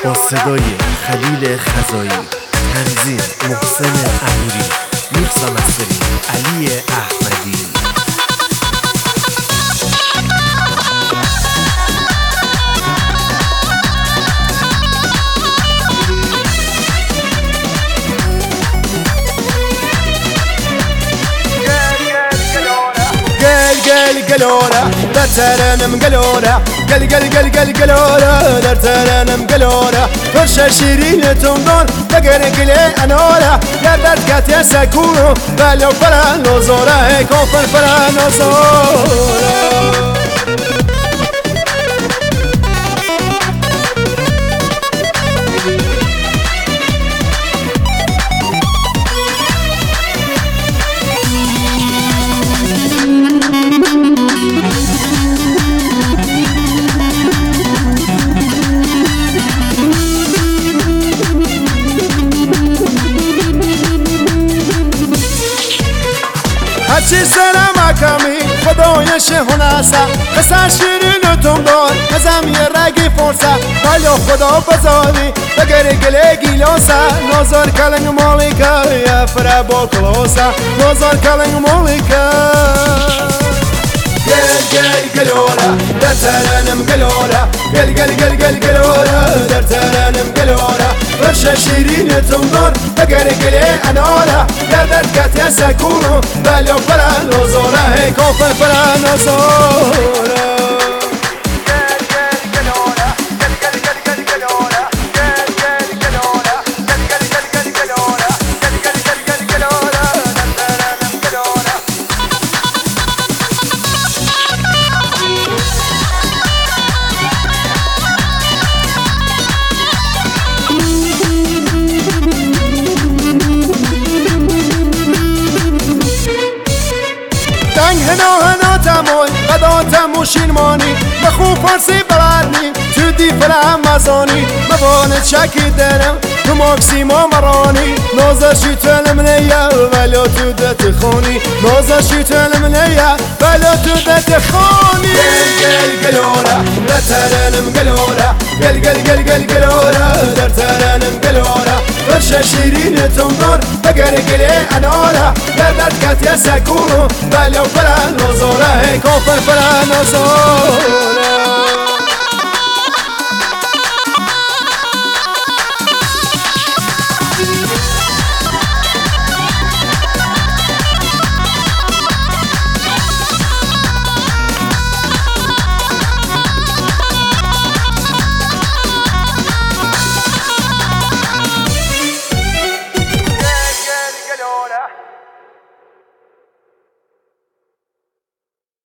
با صدای خلیل خزایی، تنظیم محسن امیری، میکس و مسترینگ علی احمدی. قلورة در ترنم قلورة قلورة در ترنم قلورة فرشة شيرين تنظر تقرق لي أنورة قدرت كاتيا سكونو بلو فرانو زورة هيكو فرانو زورة هرچی سرم کمی خدایش هناسا قصر شیرین تندار نزم یه رگی فرسا ولی خدا بزاری بگر گله گیلاسا نظر کلنگ مالکا یا فرا با کلاسا نظر کلنگ مالکا قلورة در ترنم قلورة قلورة در ترنم قلورة فرشة شيرين تنظر تقرق لي أنورة قدرت كاتيا سكونو بلو فرانو زورة هيكو فرانو زورة هنا تموی قدا تموشین مانی بخو فارسی برانی تو دی فرام مزانی مبانه چکی درم تو ماکسیما مرانی نازر شیطن منیا ولی تو دت خونی نازر شیطن منیا ولی تو دت خونی قلورة در ترنم قلورة قلورة در ترنم قلورة فرشة شيرين تنظر بقرق لي أنورة قدرت كاتيا سكونو بلو فرانو زورة هيكو فرانو زورة